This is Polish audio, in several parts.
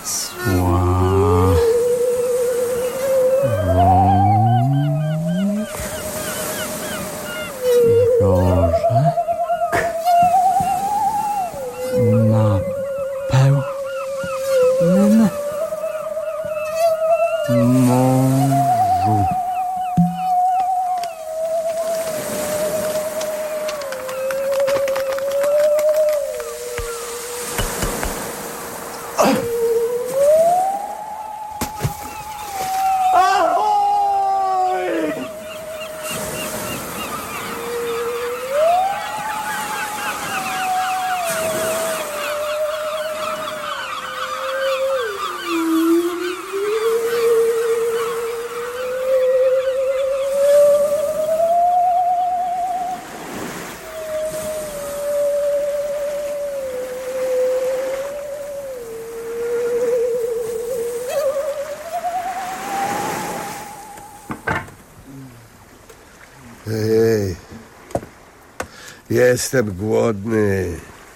Sła... Rożek na pełnym morzu. Ej, jestem głodny.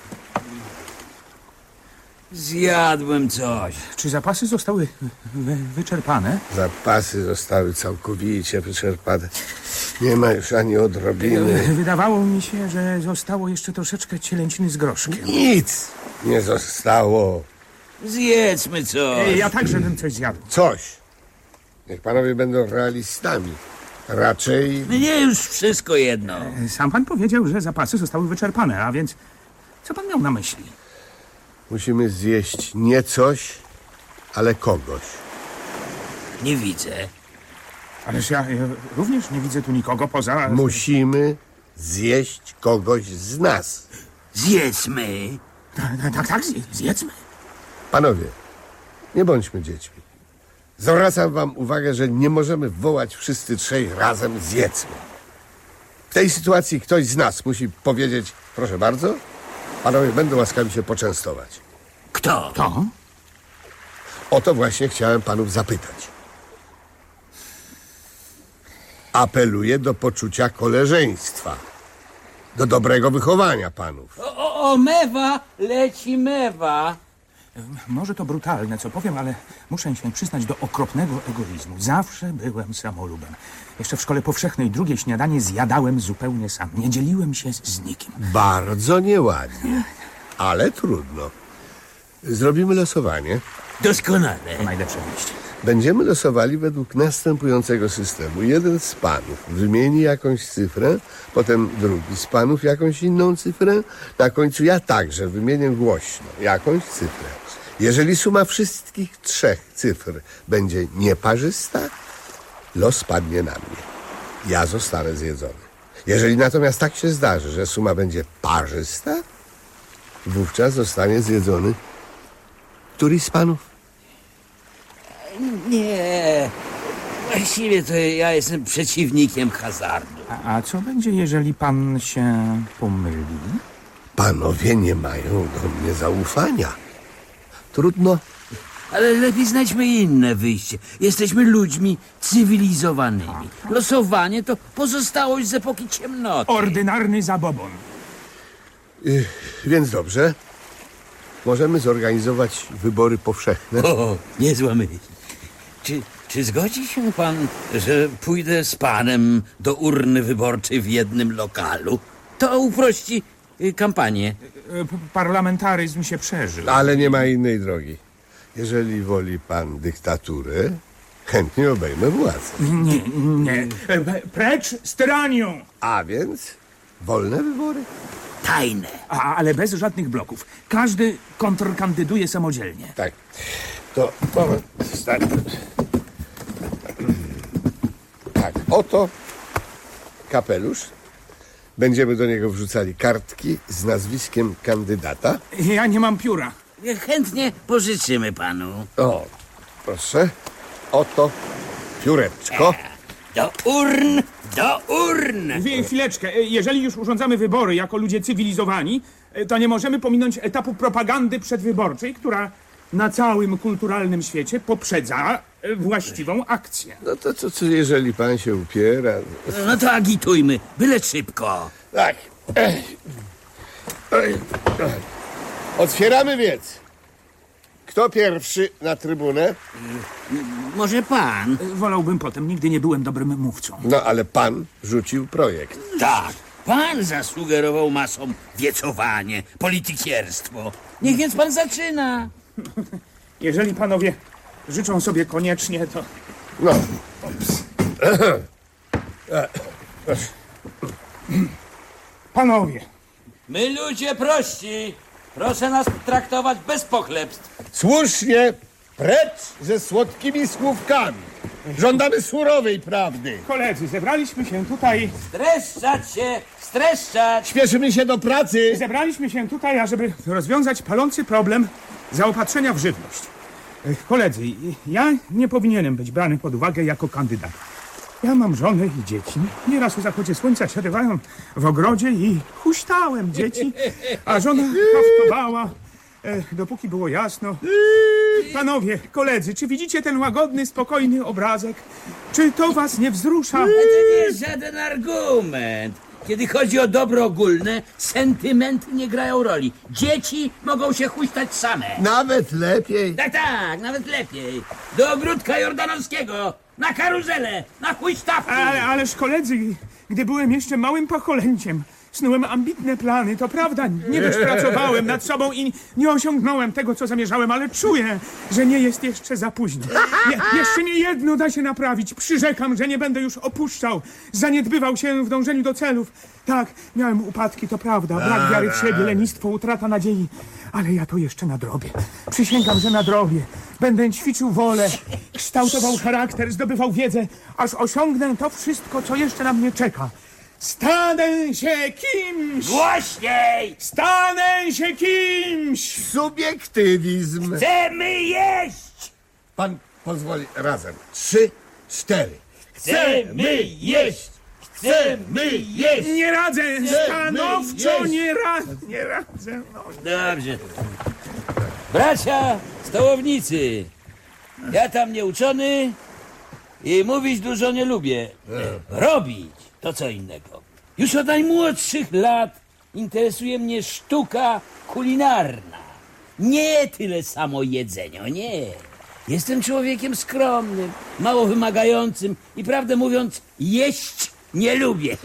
Zjadłem coś. Czy zapasy zostały wyczerpane? Zapasy zostały całkowicie wyczerpane. Nie ma już ani odrobiny. Wydawało mi się, że zostało jeszcze troszeczkę cielęciny z groszkiem. Nic nie zostało. Zjedzmy coś. Ja także bym coś zjadł. Coś. Niech panowie będą realistami. Raczej Mnie już wszystko jedno. Sam pan powiedział, że zapasy zostały wyczerpane, a więc co pan miał na myśli? musimy zjeść nie coś, ale kogoś. Nie widzę. Ależ ja również nie widzę tu nikogo poza... Musimy zjeść kogoś z nas. Zjedzmy. Tak, zjedzmy. Panowie, nie bądźmy dziećmi. Zwracam wam uwagę, że nie możemy wołać wszyscy trzej razem zjedzmy. W tej sytuacji ktoś z nas musi powiedzieć, proszę bardzo, panowie będą łaskawi się poczęstować. Kto? To? O to właśnie chciałem panów zapytać. Apeluję do poczucia koleżeństwa, do dobrego wychowania panów. O, mewa! Leci mewa! Może to brutalne, co powiem, ale muszę się przyznać do okropnego egoizmu. Zawsze byłem samolubem. Jeszcze w szkole powszechnej drugie śniadanie zjadałem zupełnie sam. Nie dzieliłem się z nikim. Bardzo nieładnie, ale trudno. Zrobimy losowanie. Doskonale. To najlepsze wyjście. Będziemy losowali według następującego systemu. Jeden z panów wymieni jakąś cyfrę, potem drugi z panów jakąś inną cyfrę. Na końcu ja także wymienię głośno jakąś cyfrę. Jeżeli suma wszystkich trzech cyfr będzie nieparzysta, los padnie na mnie. Ja zostanę zjedzony. Jeżeli natomiast tak się zdarzy, że suma będzie parzysta, wówczas zostanie zjedzony któryś z panów. Nie. Właściwie to ja jestem przeciwnikiem hazardu. A co będzie, jeżeli pan się pomyli? Panowie nie mają do mnie zaufania. Trudno. Ale lepiej znajdźmy inne wyjście. Jesteśmy ludźmi cywilizowanymi. Losowanie to pozostałość z epoki ciemnoty. Ordynarny zabobon. Więc dobrze. Możemy zorganizować wybory powszechne. O, niezła myśl. Czy zgodzi się pan, że pójdę z panem do urny wyborczej w jednym lokalu? To uprości kampanię. Parlamentaryzm się przeżył. Ale nie ma innej drogi. Jeżeli woli pan dyktaturę, chętnie obejmę władzę. Nie. Precz z tyranią! A więc wolne wybory. Tajne. Ale bez żadnych bloków. Każdy kontrkandyduje samodzielnie. Tak. To moment. Start. Tak, oto kapelusz. Będziemy do niego wrzucali kartki z nazwiskiem kandydata. Ja nie mam pióra. Chętnie pożyczymy panu. O, proszę. Oto pióreczko. Do urn! Do urn! Chwileczkę. Jeżeli już urządzamy wybory jako ludzie cywilizowani, to nie możemy pominąć etapu propagandy przedwyborczej, która na całym kulturalnym świecie poprzedza właściwą akcję. No to co, jeżeli pan się upiera? No to agitujmy, byle szybko. Tak. Otwieramy więc. Kto pierwszy na trybunę? Może pan? Wolałbym potem, nigdy nie byłem dobrym mówcą. No, ale pan rzucił projekt. Tak. Pan zasugerował masom wiecowanie, politykierstwo. Niech więc pan zaczyna. Jeżeli panowie życzą sobie koniecznie, to... No, Panowie, My ludzie prości. Proszę nas traktować bez pochlebstw. słusznie, precz ze słodkimi słówkami. Żądamy surowej prawdy. koledzy, zebraliśmy się tutaj... Streszczać się, streszczać. Śpieszymy się do pracy. Zebraliśmy się tutaj, ażeby rozwiązać palący problem zaopatrzenia w żywność. Koledzy, ja nie powinienem być brany pod uwagę jako kandydat. Ja mam żonę i dzieci. Nieraz o zachodzie słońca siadywałem w ogrodzie i huśtałem dzieci, a żona haftowała, dopóki było jasno. Panowie, koledzy, czy widzicie ten łagodny, spokojny obrazek? Czy to was nie wzrusza? To nie jest żaden argument. Kiedy chodzi o dobro ogólne, sentymenty nie grają roli. Dzieci mogą się huśtać same. Nawet lepiej. Tak, nawet lepiej. Do ogródka jordanowskiego, na karuzelę, na huśtawki. Ależ koledzy, gdy byłem jeszcze małym pacholęciem, snułem ambitne plany, to prawda, nie dość pracowałem nad sobą i nie osiągnąłem tego, co zamierzałem, ale czuję, że nie jest jeszcze za późno. Jeszcze nie jedno da się naprawić. Przyrzekam, że nie będę już opuszczał, zaniedbywał się w dążeniu do celów. Tak, miałem upadki, to prawda, brak wiary w siebie, lenistwo, utrata nadziei, ale ja to jeszcze nadrobię. Przysięgam, że nadrobię. Będę ćwiczył wolę, kształtował charakter, zdobywał wiedzę, aż osiągnę to wszystko, co jeszcze na mnie czeka. Stanę się kimś! Głośniej! Stanę się kimś! Subiektywizm. Chcemy jeść! Pan pozwoli razem. 3, 4. Chcemy jeść! Chcemy jeść! Nie radzę! Stanowczo jeść. nie radzę. No. Dobrze. Bracia stołownicy, ja tam nie uczony i mówić dużo nie lubię. Robić to co innego. Już od najmłodszych lat interesuje mnie sztuka kulinarna. Nie tyle samo jedzenie, nie. Jestem człowiekiem skromnym, mało wymagającym i prawdę mówiąc jeść nie lubię.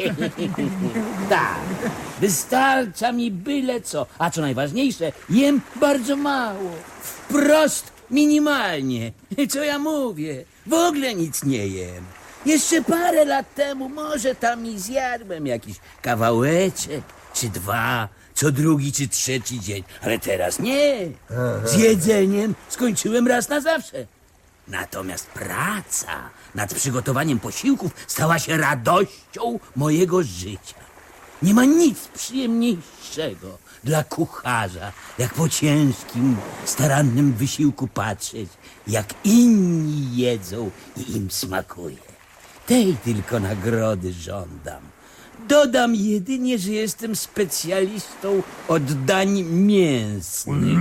Tak, wystarcza mi byle co, a co najważniejsze, jem bardzo mało, wprost minimalnie. Co ja mówię? W ogóle nic nie jem. Jeszcze parę lat temu może tam i zjadłem jakiś kawałeczek, czy dwa, co drugi czy trzeci dzień, ale teraz nie. Z jedzeniem skończyłem raz na zawsze. Natomiast praca nad przygotowaniem posiłków stała się radością mojego życia. Nie ma nic przyjemniejszego dla kucharza, jak po ciężkim, starannym wysiłku patrzeć, jak inni jedzą i im smakuje. Tej tylko nagrody żądam. Dodam jedynie, że jestem specjalistą od dań mięsnych.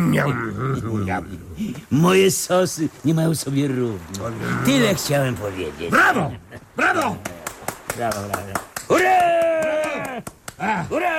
Moje sosy nie mają sobie równi. Tyle chciałem powiedzieć. Brawo! Brawo! Brawo, brawo. Hurra! Hurra!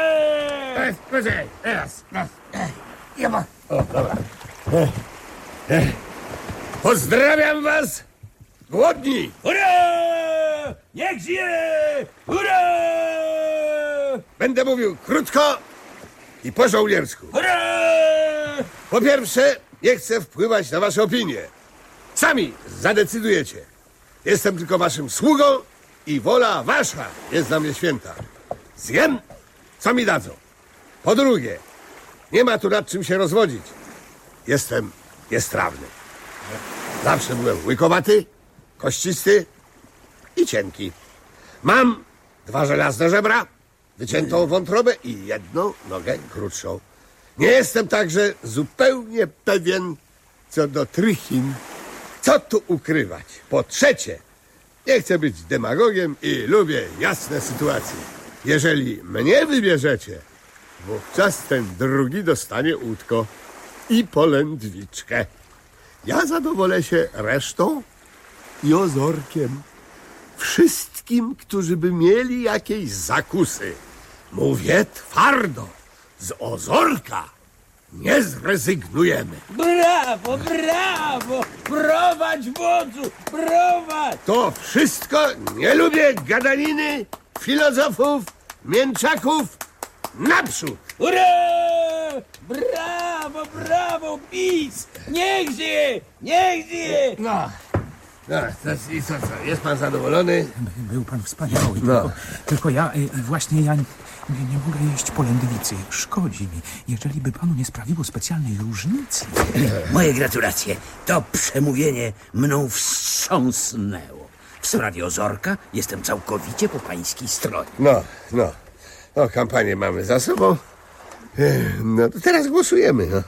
Pozdrawiam was! Głodni! Hurra! Niech żyje! Hurra! Będę mówił krótko i po żołniersku. Hurra! Po pierwsze, nie chcę wpływać na wasze opinie. Sami zadecydujecie. Jestem tylko waszym sługą i wola wasza jest dla mnie święta. Zjem, co mi dadzą. Po drugie, nie ma tu nad czym się rozwodzić. Jestem niestrawny. Zawsze byłem łykowaty, kościsty i cienki. Mam 2 żelazne żebra, wyciętą wątrobę i 1 nogę krótszą. Nie jestem także zupełnie pewien co do trychin. Co tu ukrywać? Po trzecie, nie chcę być demagogiem i lubię jasne sytuacje. Jeżeli mnie wybierzecie, wówczas ten drugi dostanie łódko i polędwiczkę. Ja zadowolę się resztą i ozorkiem. Wszystkim, którzy by mieli jakieś zakusy. Mówię twardo, z ozorka nie zrezygnujemy. Brawo, brawo! Prowadź, wodzu, prowadź! To wszystko nie lubię gadaniny, filozofów, mięczaków. Naprzód! Ura! Brawo, brawo, PiS! Niech żyje! Niech żyje! No, i co? Jest pan zadowolony? Był pan wspaniały, No. tylko ja nie mogę jeść polędwicy. Szkodzi mi. Jeżeli by panu nie sprawiło specjalnej różnicy. Moje gratulacje. To przemówienie mną wstrząsnęło. W sprawie Ozorka jestem całkowicie po pańskiej stronie. No, kampanię mamy za sobą. No to teraz głosujemy, no.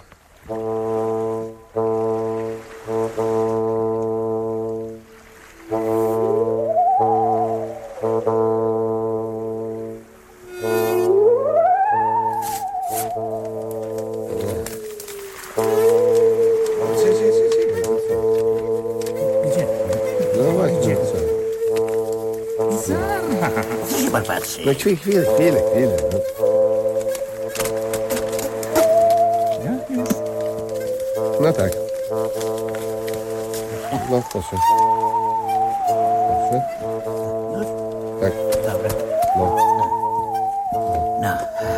Gdzie? No właśnie, co? Co się pan patrzy? No chwilę. No. No tak. No proszę. Proszę. Tak. Dobra. No. No.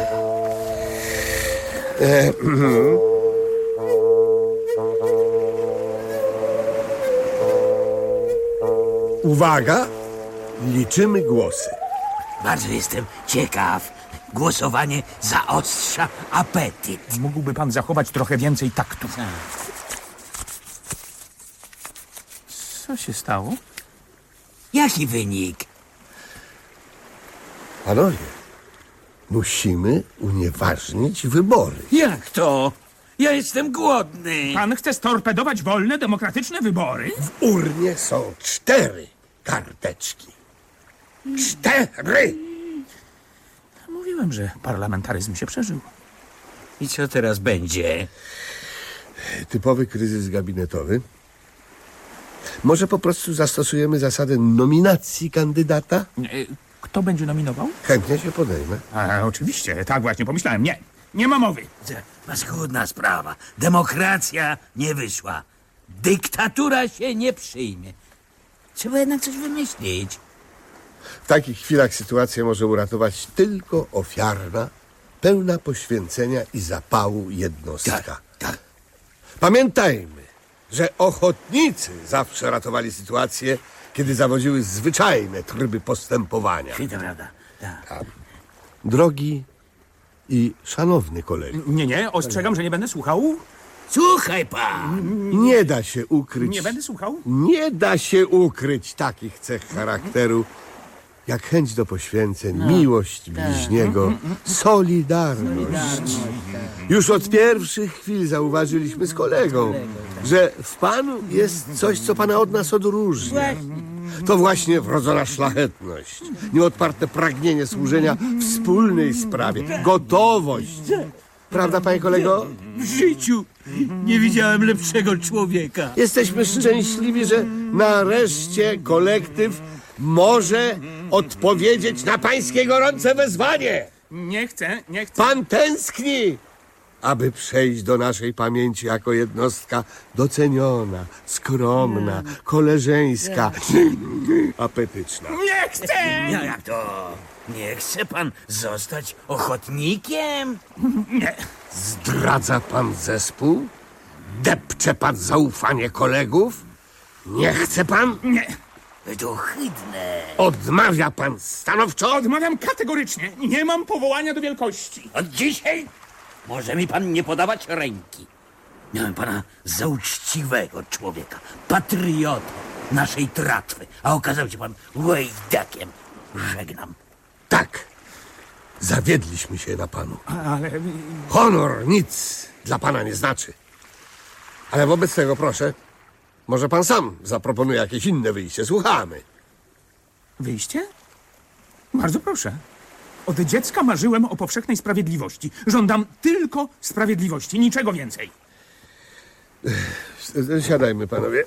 Uwaga! Liczymy głosy. Bardzo jestem ciekaw. Głosowanie zaostrza apetyt. Mógłby pan zachować trochę więcej taktu. Co się stało? Jaki wynik? Panowie, musimy unieważnić wybory. Jak to? Ja jestem głodny. Pan chce storpedować wolne, demokratyczne wybory? W urnie są 4 karteczki. 4! Mówiłem, że parlamentaryzm się przeżył. I co teraz będzie? Typowy kryzys gabinetowy. Może po prostu zastosujemy zasadę nominacji kandydata? Kto będzie nominował? Chętnie się podejmę. Oczywiście, tak właśnie pomyślałem. Nie ma mowy. Paskudna sprawa. Demokracja nie wyszła. Dyktatura się nie przyjmie. Trzeba jednak coś wymyślić. W takich chwilach sytuację może uratować tylko ofiarna, pełna poświęcenia i zapału jednostka. Tak. Pamiętajmy, że ochotnicy zawsze ratowali sytuację, kiedy zawodziły zwyczajne tryby postępowania. I to prawda. Tak. Drogi i szanowny kolego, Nie, ostrzegam, że nie będę słuchał. Słuchaj pan. nie da się ukryć... Nie będę słuchał. Nie da się ukryć takich cech charakteru, jak chęć do poświęceń, miłość bliźniego, solidarność. Już od pierwszych chwil zauważyliśmy z kolegą, że w panu jest coś, co pana od nas odróżnia. To właśnie wrodzona szlachetność, nieodparte pragnienie służenia wspólnej sprawie, gotowość. Prawda, panie kolego? W życiu nie widziałem lepszego człowieka. Jesteśmy szczęśliwi, że nareszcie kolektyw może odpowiedzieć na pańskie gorące wezwanie. Nie chcę. Pan tęskni, aby przejść do naszej pamięci jako jednostka doceniona, skromna, koleżeńska, apetyczna. Nie chcę! Jak to? Nie chce pan zostać ochotnikiem? Nie. Zdradza pan zespół? Depcze pan zaufanie kolegów? Nie chce pan? Nie. To ohydne. Odmawia pan stanowczo? Odmawiam kategorycznie. Nie mam powołania do wielkości. Od dzisiaj może mi pan nie podawać ręki. Miałem pana za uczciwego człowieka, patriotę naszej tratwy, a okazał się pan łejdakiem. Żegnam. Tak. Zawiedliśmy się na panu. Ale Honor nic dla pana nie znaczy. Ale wobec tego proszę, może pan sam zaproponuje jakieś inne wyjście. Słuchamy. wyjście? Bardzo proszę. Od dziecka marzyłem o powszechnej sprawiedliwości. Żądam tylko sprawiedliwości, niczego więcej. Siadajmy, panowie.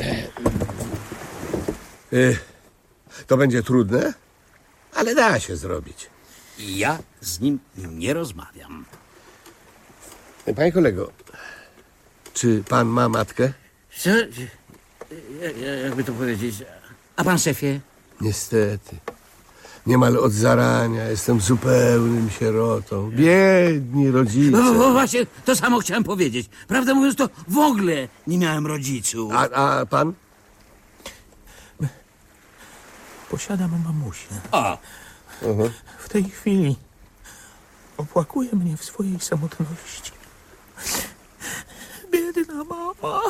To będzie trudne, ale da się zrobić. I ja z nim nie rozmawiam. Panie kolego, czy pan ma matkę? Co? Jakby to powiedzieć? A pan szefie? Niestety. Niemal od zarania jestem zupełnym sierotą. Biedni rodzice. No właśnie, to samo chciałem powiedzieć. Prawdę mówiąc, to w ogóle nie miałem rodziców. A pan? Posiadam mamusię. O, W tej chwili opłakuje mnie w swojej samotności. Biedna mama.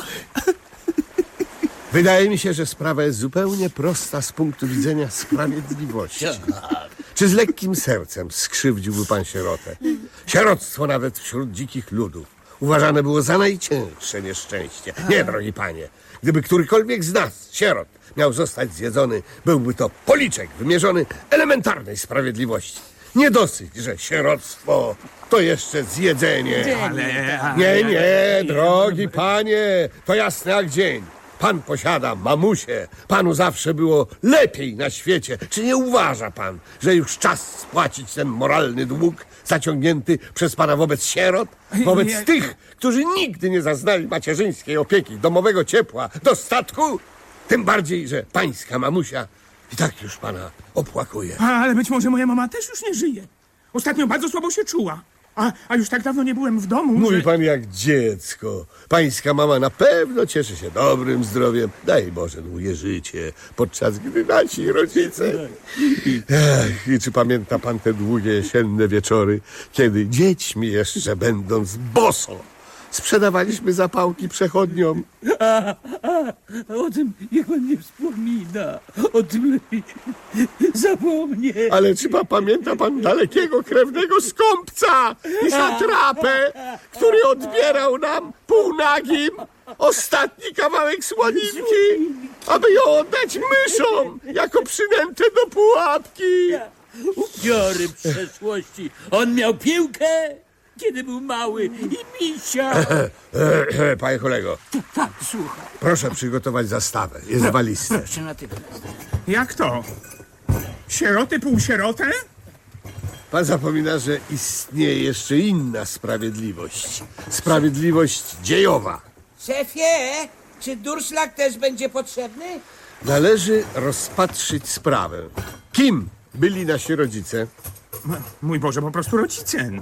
Wydaje mi się, że sprawa jest zupełnie prosta z punktu widzenia sprawiedliwości. Czy z lekkim sercem skrzywdziłby pan sierotę? Sieroctwo nawet wśród dzikich ludów uważane było za najcięższe nieszczęście. Nie, drogi panie, gdyby którykolwiek z nas, sierot, miał zostać zjedzony, byłby to policzek wymierzony elementarnej sprawiedliwości. Nie dosyć, że sieroctwo to jeszcze zjedzenie. Nie, drogi panie, to jasne jak dzień. Pan posiada mamusię, panu zawsze było lepiej na świecie. Czy nie uważa pan, że już czas spłacić ten moralny dług zaciągnięty przez pana wobec sierot? Wobec tych, którzy nigdy nie zaznali macierzyńskiej opieki, domowego ciepła, dostatku? Tym bardziej, że pańska mamusia i tak już pana opłakuje. Ale być może moja mama też już nie żyje. Ostatnio bardzo słabo się czuła. A już tak dawno nie byłem w domu, Mówi że... pan jak dziecko. Pańska mama na pewno cieszy się dobrym zdrowiem. Daj Boże długie życie, podczas gdy nasi rodzice... Ech, i czy pamięta pan te długie jesienne wieczory, kiedy dziećmi jeszcze będąc boso sprzedawaliśmy zapałki przechodniom? o tym niech pan nie wspomina. O tym lepiej zapomnieć. Ale czy pamięta pan dalekiego krewnego skąpca i satrapę, który odbierał nam półnagim ostatni kawałek słoniki, aby ją oddać myszom jako przynętę do pułapki? Upióry przeszłości. On miał piłkę, kiedy był mały i misia. Panie kolego, Tak, słuchaj. proszę przygotować zastawę. Jest w walizce. Proszę natychmiast. Jak to? Sierotę, półsierotę? Pan zapomina, że istnieje jeszcze inna sprawiedliwość. Sprawiedliwość dziejowa. Szefie, czy durszlak też będzie potrzebny? Należy rozpatrzyć sprawę. Kim byli nasi rodzice? Mój Boże, po prostu rodzice.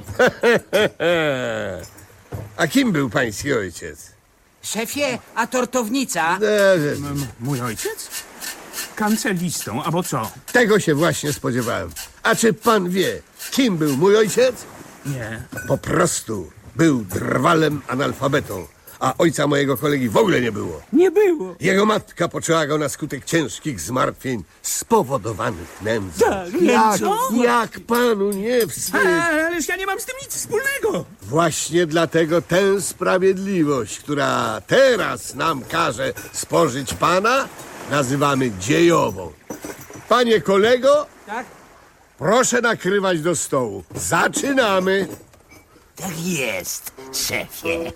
A kim był pański ojciec? Szefie, a tortownica? Mój ojciec? Kancelistą, albo co? Tego się właśnie spodziewałem. A czy pan wie, kim był mój ojciec? Nie. Po prostu był drwalem analfabetą, a ojca mojego kolegi w ogóle nie było. Nie było. Jego matka poczęła go na skutek ciężkich zmartwień spowodowanych nędzą. Tak, Jak panu nie wstyd? Ależ ja nie mam z tym nic wspólnego. Właśnie dlatego tę sprawiedliwość, która teraz nam każe spożyć pana, nazywamy dziejową. Panie kolego, Tak? proszę nakrywać do stołu. Zaczynamy. Tak jest, szefie.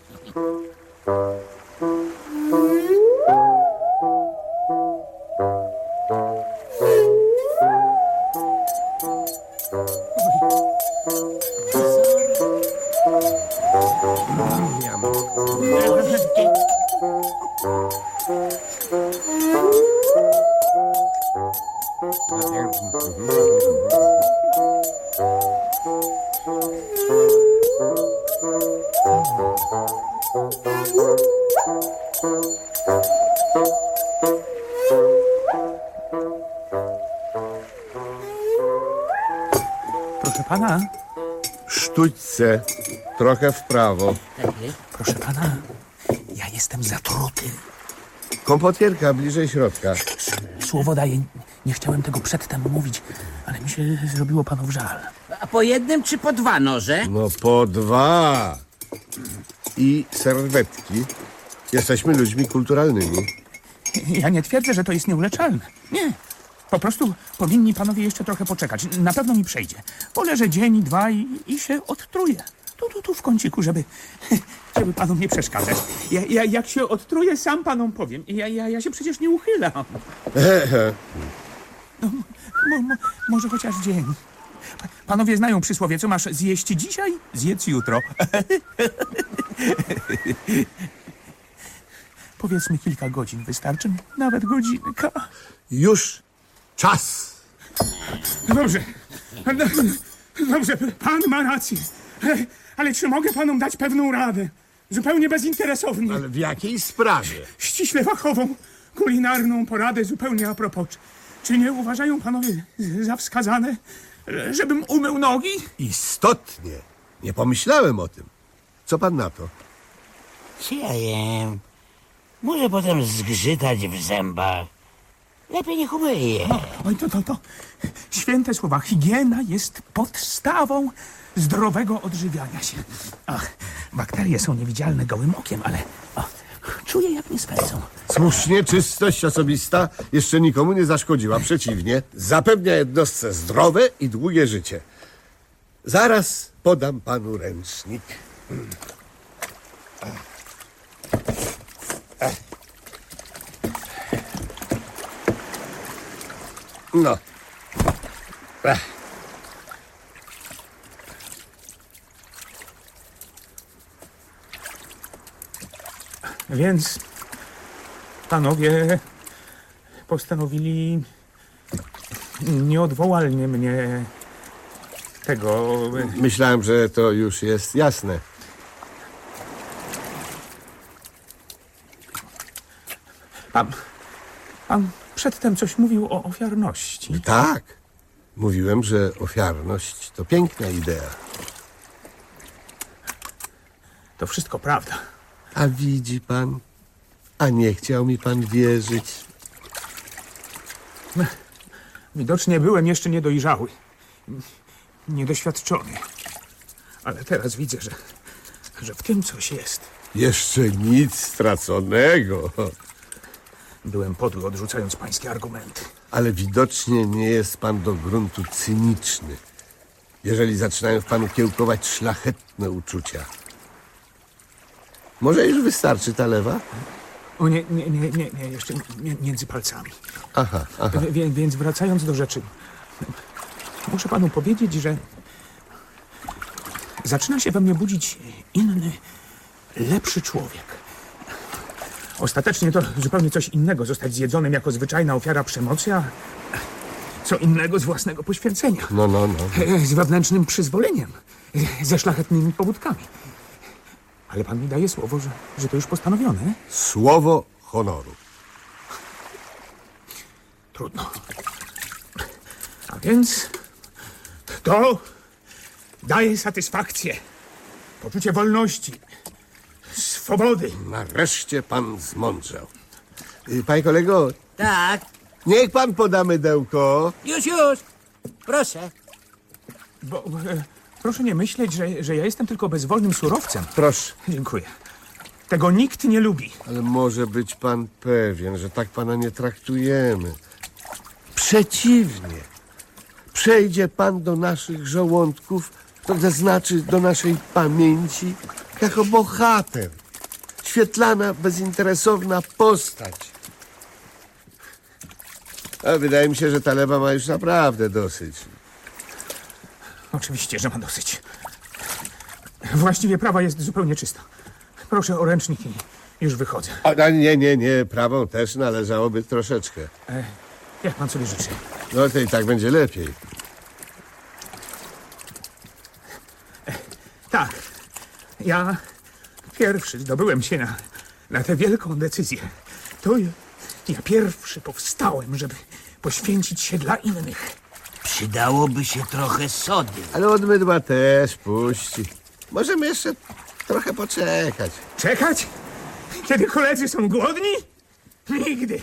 Proszę pana, Sztućce, trochę w prawo. proszę pana, ja jestem zatruty. Kompotierka bliżej środka. Słowo daję, nie chciałem tego przedtem mówić, ale mi się zrobiło panów żal. A po jednym czy po dwa noże? No po dwa. I serwetki. Jesteśmy ludźmi kulturalnymi. Ja nie twierdzę, że to jest nieuleczalne. Nie. Po prostu powinni panowie jeszcze trochę poczekać. Na pewno mi przejdzie. Poleżę dzień, dwa i się odtruję. Tu w kąciku, żeby panom nie przeszkadzać. Jak się odtruję, sam panom powiem. Ja się przecież nie uchylam. Może chociaż dzień. Panowie znają przysłowie, co masz zjeść dzisiaj, zjedz jutro. Powiedzmy kilka godzin wystarczy, nawet godzinka. Już czas. Dobrze. Dobrze, pan ma rację. Ale czy mogę panom dać pewną radę? Zupełnie bezinteresownie. Ale w jakiej sprawie? Ściśle fachową, kulinarną poradę zupełnie a propos. Czy nie uważają panowie za wskazane, żebym umył nogi? Istotnie. Nie pomyślałem o tym. Co pan na to? Co ja jem? Może potem zgrzytać w zębach. Lepiej niech umyje. Oj, to. Święte słowa. Higiena jest podstawą zdrowego odżywiania się. Ach, bakterie są niewidzialne gołym okiem, ale czuję, jak mnie swędzą. Słusznie, czystość osobista jeszcze nikomu nie zaszkodziła. Przeciwnie, zapewnia jednostce zdrowe i długie życie. Zaraz podam panu ręcznik. No. Więc panowie postanowili nieodwołalnie mnie tego... Myślałem, że to już jest jasne. Pan przedtem coś mówił o ofiarności. Tak. Mówiłem, że ofiarność to piękna idea. To wszystko prawda. A widzi pan? A nie chciał mi pan wierzyć. Widocznie byłem jeszcze niedojrzały, niedoświadczony. Ale teraz widzę, że w tym coś jest. Jeszcze nic straconego. Byłem podły, odrzucając pańskie argumenty. Ale widocznie nie jest pan do gruntu cyniczny, jeżeli zaczynają w panu kiełkować szlachetne uczucia. Może już wystarczy ta lewa? O nie, jeszcze między palcami. Aha. Więc wracając do rzeczy, muszę panu powiedzieć, że zaczyna się we mnie budzić inny, lepszy człowiek. Ostatecznie to zupełnie coś innego zostać zjedzonym jako zwyczajna ofiara przemocy, a co innego z własnego poświęcenia. No. Z wewnętrznym przyzwoleniem, ze szlachetnymi pobudkami. Ale pan mi daje słowo, że to już postanowione? Słowo honoru. Trudno. A więc to daje satysfakcję, poczucie wolności, swobody. Nareszcie pan zmądrzał. Panie kolego, Tak, niech pan poda mydełko. już. Proszę. Bo proszę nie myśleć, że ja jestem tylko bezwolnym surowcem. Proszę. Dziękuję. Tego nikt nie lubi. Ale może być pan pewien, że tak pana nie traktujemy. Przeciwnie. Przejdzie pan do naszych żołądków, to znaczy do naszej pamięci, jako bohater. Świetlana, bezinteresowna postać. A wydaje mi się, że ta lewa ma już naprawdę dosyć. Oczywiście, że ma dosyć. Właściwie prawa jest zupełnie czysta. Proszę o ręcznik i już wychodzę. A nie. Prawą też należałoby troszeczkę. Jak pan sobie życzy? No to i tak będzie lepiej. Tak. Ja pierwszy zdobyłem się na tę wielką decyzję. To ja pierwszy powstałem, żeby poświęcić się dla innych. Przydałoby się trochę sody. Ale od mydła też puści. Możemy jeszcze trochę poczekać. Czekać? Kiedy koledzy są głodni? Nigdy.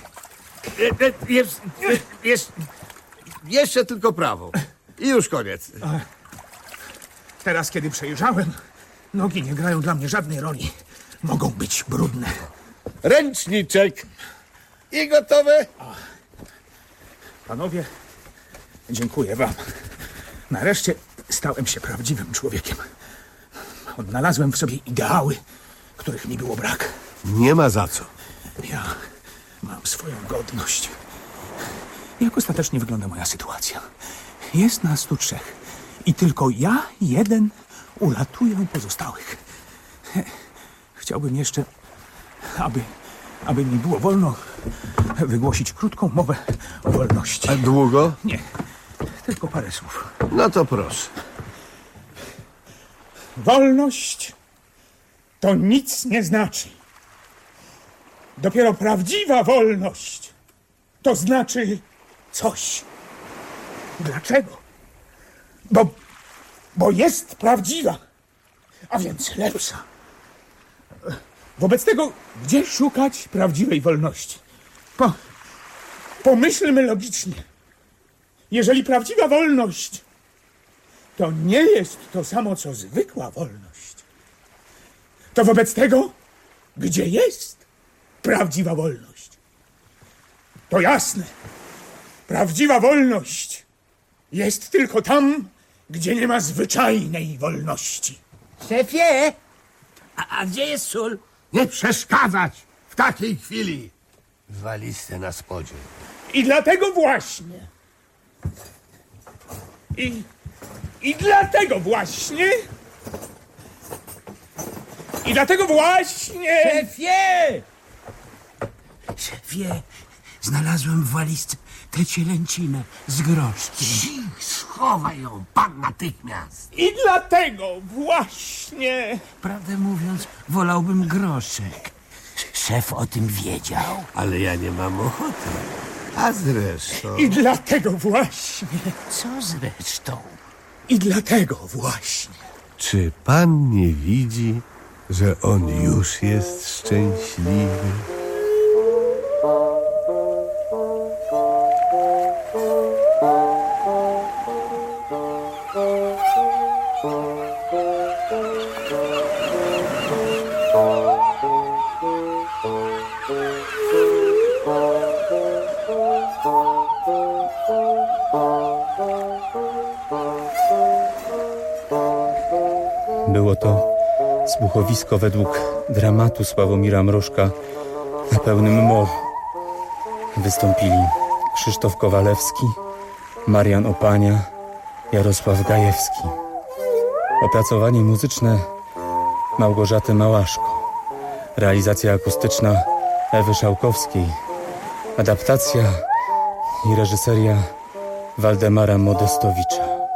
Jeszcze tylko prawą. I już koniec. Teraz, kiedy przejrzałem, nogi nie grają dla mnie żadnej roli. Mogą być brudne. Ręczniczek. I gotowe? Panowie, dziękuję wam. Nareszcie stałem się prawdziwym człowiekiem. Odnalazłem w sobie ideały, których mi było brak. Nie ma za co. Ja mam swoją godność. Jak ostatecznie wygląda moja sytuacja? Jest nas tu trzech. I tylko ja, jeden, uratuję pozostałych. Chciałbym jeszcze, aby mi było wolno wygłosić krótką mowę o wolności. A długo? Nie, tylko parę słów. No to proszę. Wolność to nic nie znaczy. Dopiero prawdziwa wolność to znaczy coś. Dlaczego? Bo jest prawdziwa, a więc lepsza. Wobec tego, gdzie szukać prawdziwej wolności? Pomyślmy logicznie. Jeżeli prawdziwa wolność to nie jest to samo, co zwykła wolność, to wobec tego, gdzie jest prawdziwa wolność? To jasne. Prawdziwa wolność jest tylko tam, gdzie nie ma zwyczajnej wolności. Szefie, a gdzie jest sól? Nie przeszkadzać w takiej chwili. Walizce na spodzie. I dlatego właśnie. I dlatego właśnie. I dlatego właśnie. Szefie! Szefie, znalazłem w walizce tę cielęcinę z groszkiem. Schowaj ją, pan natychmiast. I dlatego właśnie. Prawdę mówiąc, wolałbym groszek. Szef o tym wiedział. Ale ja nie mam ochoty. A zresztą... I dlatego właśnie. Co zresztą? I dlatego właśnie. Czy pan nie widzi, że on już jest szczęśliwy? Było to słuchowisko według dramatu Sławomira Mrożka na pełnym morzu. Wystąpili Krzysztof Kowalewski, Marian Opania, Jarosław Gajewski. Opracowanie muzyczne Małgorzaty Małaszko. Realizacja akustyczna Ewy Szałkowskiej. Adaptacja i reżyseria Waldemara Modestowicza.